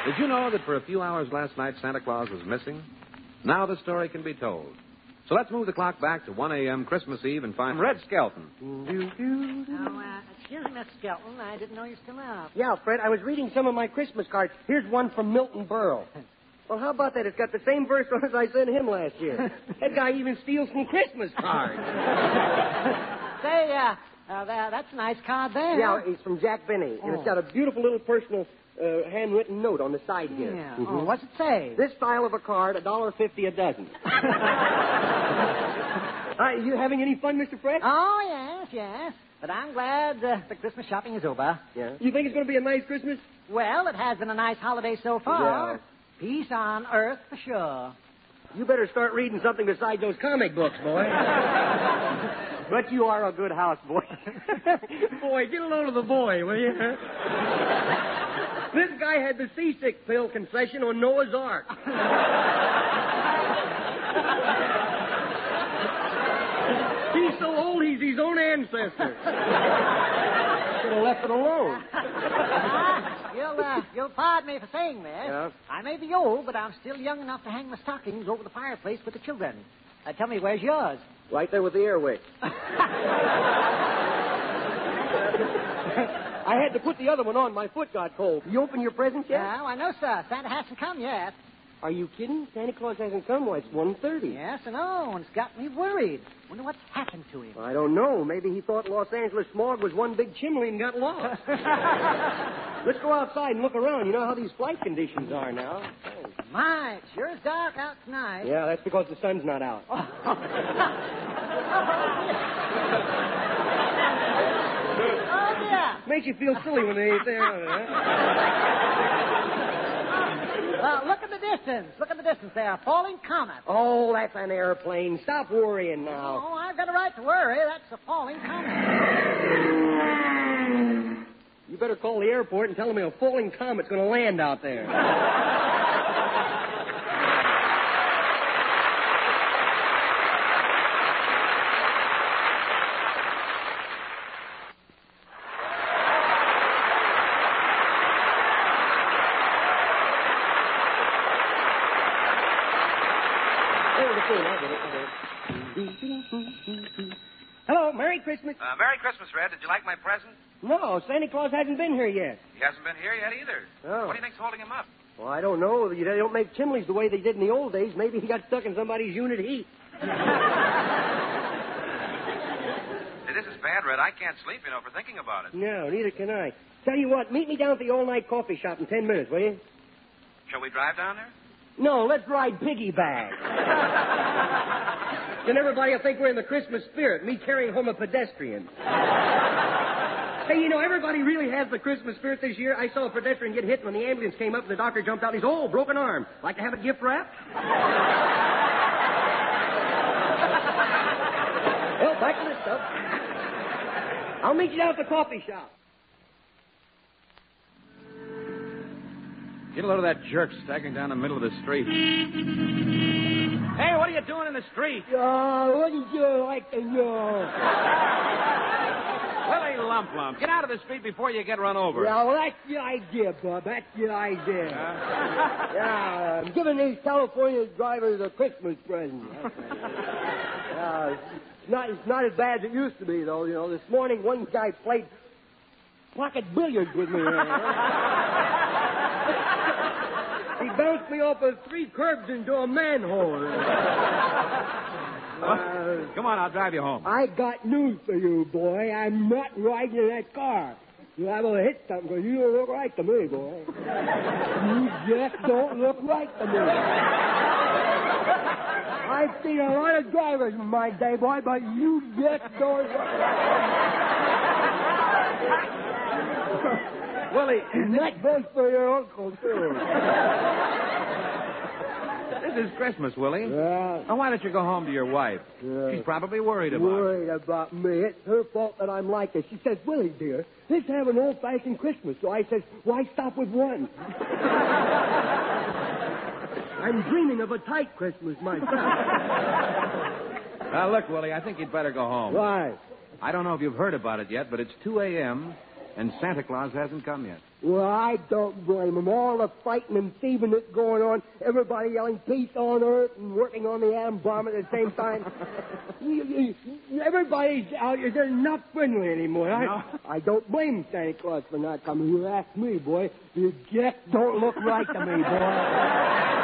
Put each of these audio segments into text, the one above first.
Did you know that for a few hours last night Santa Claus was missing? Now the story can be told. So let's move the clock back to 1 a.m. Christmas Eve and find Red Skelton. Excuse me, Miss Skelton. I didn't know you were still out. Yeah, Fred, I was reading some of my Christmas cards. Here's one from Milton Berle. Well, how about that? It's got the same verse on as I sent him last year. That guy even steals some Christmas cards. Say, that's a nice card there. Yeah, it's from Jack Benny, and it's got a beautiful little personal handwritten note on the side here. Yeah. Oh, what's it say? This style of a card, $1.50 a dozen. You having any fun, Mr. Fred? Oh, yes. But I'm glad the Christmas shopping is over. Yeah. You think it's going to be a nice Christmas? Well, it has been a nice holiday so far. Yeah. Peace on earth for sure. You better start reading something besides those comic books, boy. But you are a good houseboy. Boy, get a load of the boy, will you? This guy had the seasick pill concession on Noah's Ark. He's so old, he's his own ancestor. Should have left it alone. You'll pardon me for saying this. Yeah? I may be old, but I'm still young enough to hang my stockings over the fireplace with the children. Tell me, where's yours? Right there with the airwick. I had to put the other one on. My foot got cold. You open your presents yet? No, I know, sir. Santa hasn't come yet. Are you kidding? Santa Claus hasn't come. Why, it's 1:30. Yes, I know, and it's got me worried. Wonder what's happened to him. I don't know. Maybe he thought Los Angeles smog was one big chimney and got lost. Let's go outside and look around. You know how these flight conditions are now. Oh. My, it sure is dark out tonight. Yeah, that's because the sun's not out. Oh, dear. Makes you feel silly when they ain't there. Look at the distance. Look at the distance there. A falling comet. Oh, that's an airplane. Stop worrying now. Oh, I've got a right to worry. That's a falling comet. You better call the airport and tell them a falling comet's going to land out there. Hello, Merry Christmas. Merry Christmas, Red. Did you like my present? No, Santa Claus hasn't been here yet. He hasn't been here yet either. Oh. What do you think's holding him up? Well, I don't know. They don't make chimneys the way they did in the old days. Maybe he got stuck in somebody's unit heat. Hey, this is bad, Red. I can't sleep, for thinking about it. No, neither can I. Tell you what, meet me down at the all-night coffee shop in 10 minutes, will you? Shall we drive down there? No, let's ride piggyback. Then everybody will think we're in the Christmas spirit, me carrying home a pedestrian. Hey, everybody really has the Christmas spirit this year. I saw a pedestrian get hit when the ambulance came up and the doctor jumped out and he's, broken arm. Like to have it gift wrapped? Well, back to this stuff. I'll meet you down at the coffee shop. Get a load of that jerk staggering down the middle of the street. Hey, what are you doing in the street? What did you like to know? Willie Lump. Get out of the street before you get run over. Yeah, well, that's the idea, Bub. That's the idea. Yeah, I'm giving these California drivers a Christmas present. It's not as bad as it used to be, though. This morning one guy played pocket billiards with me. He bounced me off of 3 curbs into a manhole. Come on, I'll drive you home. I got news for you, boy. I'm not riding in that car. You're liable to hit something because you don't look right to me, boy. You just don't look right to me. I've seen a lot of drivers in my day, boy, but you just don't look right. Willie, and that goes for your uncle, too. This is Christmas, Willie. Yeah. Now, why don't you go home to your wife? Yeah. She's probably worried about Worried about me. It's her fault that I'm like this. She says, Willie, dear, let's have an old-fashioned Christmas. So I says, why stop with one? I'm dreaming of a tight Christmas myself. Now, look, Willie, I think you'd better go home. Why? I don't know if you've heard about it yet, but it's 2 a.m., and Santa Claus hasn't come yet. Well, I don't blame them. All the fighting and thieving that's going on, everybody yelling peace on earth and working on the atom bomb at the same time. Everybody's out here. They're not friendly anymore. No. I don't blame Santa Claus for not coming. You ask me, boy. You just don't look right to me, boy.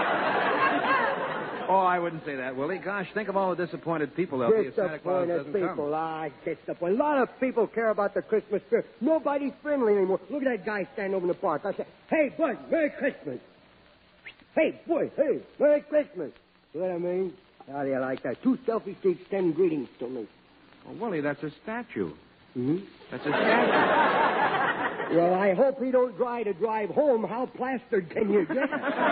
Oh, I wouldn't say that, Willie. Gosh, think of all the disappointed people there'll be if Santa Claus doesn't people. come. Disappointed. A lot of people care about the Christmas spirit. Nobody's friendly anymore. Look at that guy standing over in the park. I say, hey, bud, Merry Christmas. Hey, boy, hey, Merry Christmas. You know what I mean? How do you like that? Two selfies to extend greetings to me. Oh, Willie, that's a statue. Mm-hmm. That's a statue. Well, I hope he don't try to drive home. How plastered can you get?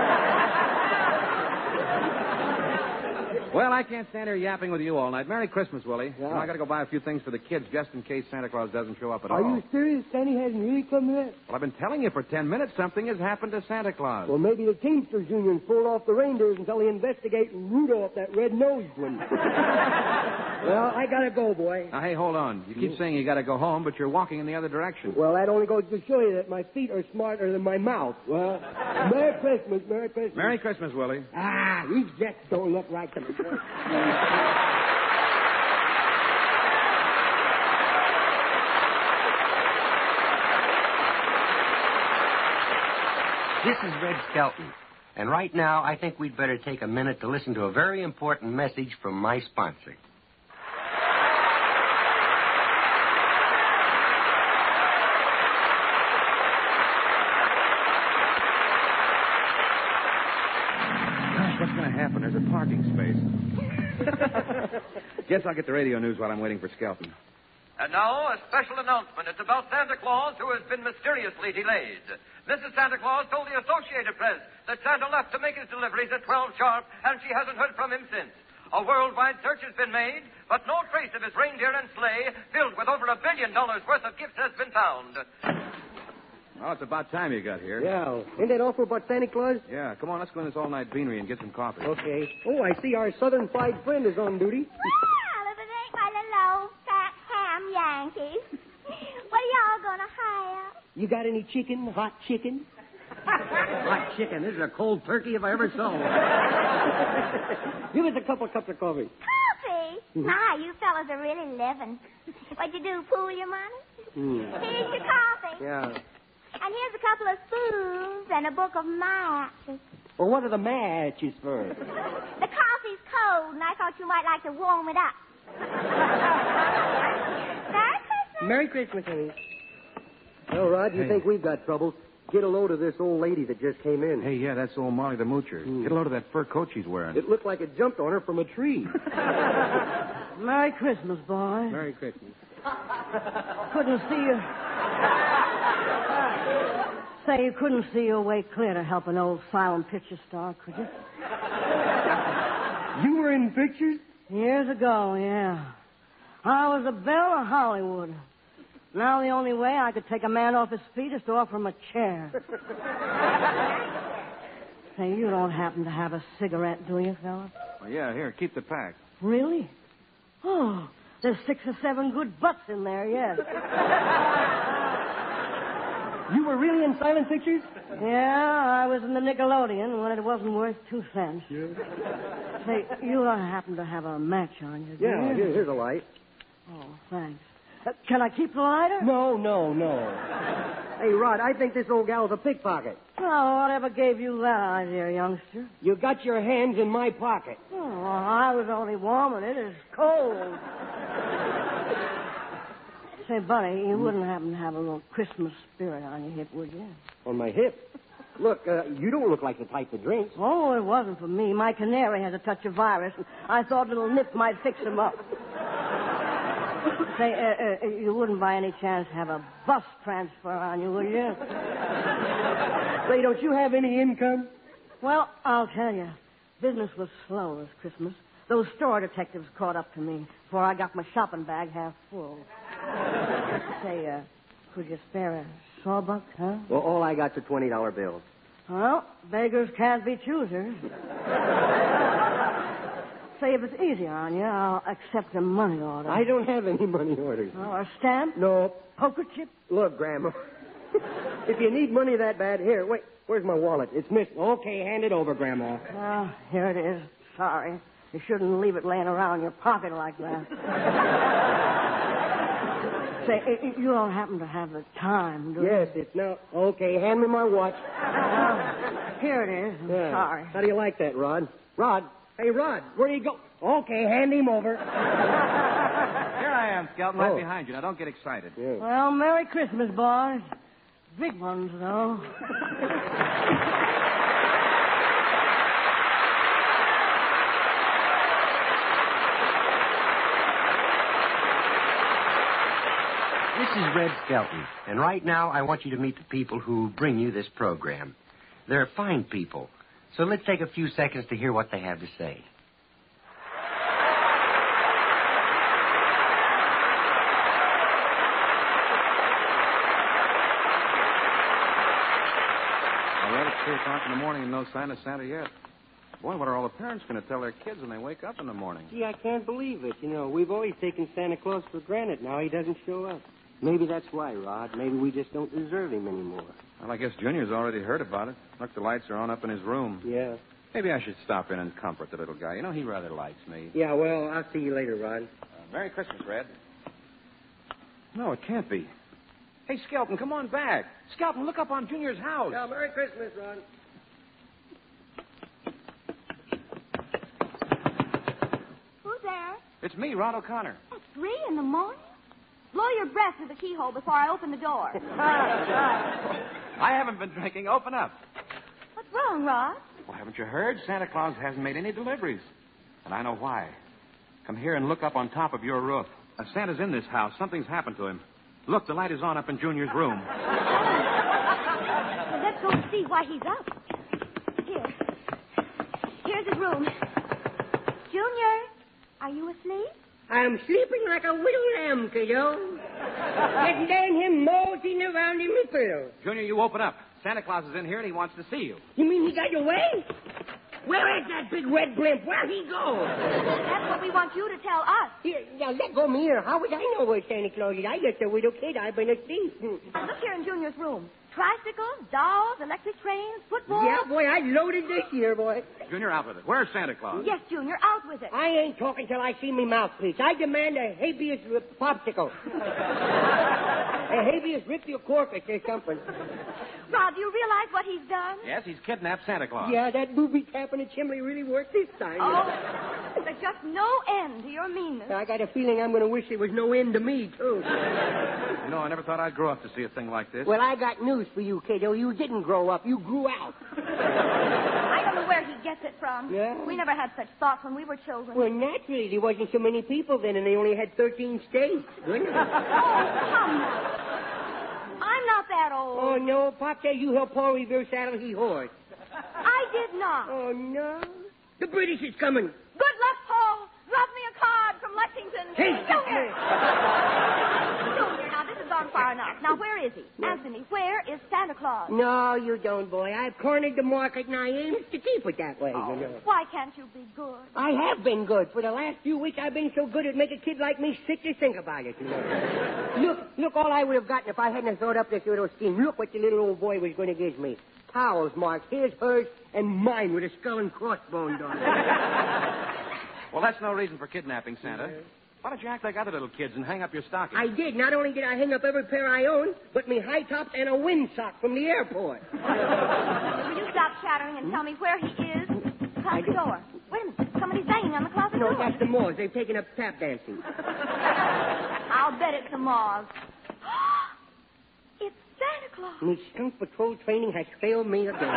Well, I can't stand here yapping with you all night. Merry Christmas, Willie. Yeah. You know, I got to go buy a few things for the kids just in case Santa Claus doesn't show up at all. Are you serious? Santa hasn't really come yet? Well, I've been telling you for 10 minutes something has happened to Santa Claus. Well, maybe the Teamsters Union pulled off the reindeers until they investigate Rudolph, that red-nosed one. Well, I gotta go, boy. Now, hey, hold on. You keep saying you got to go home, but you're walking in the other direction. Well, that only goes to show you that my feet are smarter than my mouth. Well, Merry Christmas, Merry Christmas. Merry Christmas, Willie. Ah, these jets don't look right to me. This is Red Skelton. And right now, I think we'd better take a minute to listen to a very important message from my sponsor. Gosh, what's going to happen? There's a parking space. Guess I'll get the radio news while I'm waiting for Skelton. And now, a special announcement. It's about Santa Claus, who has been mysteriously delayed. Mrs. Santa Claus told the Associated Press that Santa left to make his deliveries at 12 sharp, and she hasn't heard from him since. A worldwide search has been made, but no trace of his reindeer and sleigh, filled with over $1 billion worth of gifts, has been found. Well, it's about time you got here. Yeah. Ain't that awful about Santa Claus? Yeah, come on, let's go in this all-night beanery and get some coffee. Okay. Oh, I see our Southern fried friend is on duty. Well, if it ain't my little old fat ham Yankee. What are y'all gonna hire? You got any chicken, hot chicken? Hot chicken. This is a cold turkey if I ever saw one. Give us a couple cups of coffee. Coffee? My, you fellas are really living. What'd you do, pool your money? Here's your coffee. Yeah. And here's a couple of spoons and a book of matches. Well, what are the matches for? The coffee's cold, and I thought you might like to warm it up. Merry Christmas. Merry Christmas, honey. Well, Rod, you think we've got trouble? Get a load of this old lady that just came in. Hey, yeah, that's old Molly the Moocher. Get a load of that fur coat she's wearing. It looked like it jumped on her from a tree. Merry Christmas, boy. Merry Christmas. Couldn't see you. Say, you couldn't see your way clear to help an old silent picture star, could you? You were in pictures? Years ago, yeah. I was a belle of Hollywood. Now the only way I could take a man off his feet is to offer him a chair. Say, you don't happen to have a cigarette, do you, fella? Oh, yeah, here, keep the pack. Really? Oh, there's 6 or 7 good butts in there, yes. You were really in silent pictures? Yeah, I was in the Nickelodeon when it wasn't worth 2 cents. Yeah. Say, you don't happen to have a match on you, do Yeah, you? here's a light. Oh, thanks. Can I keep the lighter? No. Hey, Rod, I think this old gal's a pickpocket. Oh, whatever gave you that idea, youngster? You got your hands in my pocket. Oh, I was only warming it. It's cold. Say, buddy, you wouldn't happen to have a little Christmas spirit on your hip, would you? On my hip? Look, you don't look like the type that drinks. Oh, it wasn't for me. My canary has a touch of virus, and I thought a little nip might fix him up. Say, you wouldn't by any chance have a bus transfer on you, would you? Say, don't you have any income? Well, I'll tell you. Business was slow this Christmas. Those store detectives caught up to me before I got my shopping bag half full. Say, could you spare a sawbuck, huh? Well, all I got's a $20 bill. Well, beggars can't be choosers. Say, if it's easier on you, I'll accept a money order. I don't have any money orders. Oh, a stamp? No. Poker chip? Look, Grandma, If you need money that bad, here, wait, where's my wallet? It's missing. Okay, hand it over, Grandma. Oh, here it is. Sorry. You shouldn't leave it laying around in your pocket like that. Say, you don't happen to have the time, do you? Yes, it's now. Okay, hand me my watch. Here it is. I'm sorry. How do you like that, Rod? Rod. Hey, Rod, where do you go? Okay, hand him over. Here I am, Skelton, right behind you. Now, don't get excited. Yeah. Well, Merry Christmas, boys. Big ones, though. This is Red Skelton, and right now I want you to meet the people who bring you this program. They're fine people, so let's take a few seconds to hear what they have to say. Well, it's 3 o'clock in the morning and no sign of Santa yet. Boy, what are all the parents going to tell their kids when they wake up in the morning? Gee, I can't believe it. You know, we've always taken Santa Claus for granted. Now he doesn't show up. Maybe that's why, Rod. Maybe we just don't deserve him anymore. Well, I guess Junior's already heard about it. Look, the lights are on up in his room. Yeah. Maybe I should stop in and comfort the little guy. You know, he rather likes me. Yeah, well, I'll see you later, Rod. Merry Christmas, Red. No, it can't be. Hey, Skelton, come on back. Skelton, look up on Junior's house. Yeah, Merry Christmas, Rod. Who's there? It's me, Rod O'Connor. At 3 in the morning? Blow your breath through the keyhole before I open the door. I haven't been drinking. Open up. What's wrong, Rod? Well, haven't you heard? Santa Claus hasn't made any deliveries. And I know why. Come here and look up on top of your roof. Santa's in this house. Something's happened to him. Look, the light is on up in Junior's room. Well, let's go see why he's up. Here's his room. Junior, are you asleep? I'm sleeping like a little lamb, kiddo. Getting down him moseying around in my pillow. Junior, you open up. Santa Claus is in here and he wants to see you. You mean he got away? Where is that big red blimp? Where'd he go? That's what we want you to tell us. Here, now, let go of me here. How would I know where Santa Claus is? I just a widow kid. I've been asleep. Look here in Junior's room. Tricycles, dolls, electric trains, football. Yeah, boy, I loaded this year, boy. Junior, out with it. Where's Santa Claus? Yes, Junior, out with it. I ain't talking till I see me mouthpiece. I demand a habeas popsicle. A habeas ripiocorpus or something. Rod, do you realize what he's done? Yes, he's kidnapped Santa Claus. Yeah, that booby trap in the chimney really worked this time. Oh, there's just no end to your meanness. I got a feeling I'm going to wish there was no end to me, too. You know, I never thought I'd grow up to see a thing like this. Well, I got news for you, kiddo. You didn't grow up. You grew out. I don't know where he gets it from. Yeah? We never had such thoughts when we were children. Well, naturally, there wasn't so many people then, and they only had 13 states. Oh, come now. I'm not that old. Oh, no. Pop says you helped Paul reverse saddle his horse. I did not. Oh, no. The British is coming. Good luck, Paul. Drop me a card from Lexington. Hey, Junior! Junior, now this has gone far enough. Now, where is he? Answer me, where is Santa Claus? No, you don't, boy. I've cornered the market, and I aim to keep it that way, you know. Why can't you be good? I have been good. For the last few weeks, I've been so good it'd make a kid like me sick to think about it, you know. Look, all I would have gotten if I hadn't thought up this little scheme. Look what the little old boy was going to give me. Towels marked his, hers, and mine with a skull and crossbones on it. Well, that's no reason for kidnapping Santa. Why don't you act like other little kids and hang up your stocking? I did. Not only did I hang up every pair I own, but me high tops and a windsock from the airport. Will you stop chattering and tell me where he is? Close the door. Wait a minute. Somebody's banging on the closet door. No, that's the Moors. They've taken up tap dancing. I'll bet it's the Moors. It's Santa Claus. Me skunk patrol training has failed me again.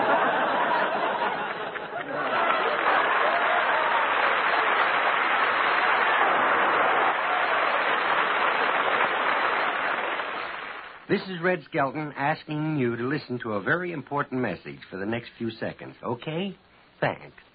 This is Red Skelton asking you to listen to a very important message for the next few seconds, okay? Thanks.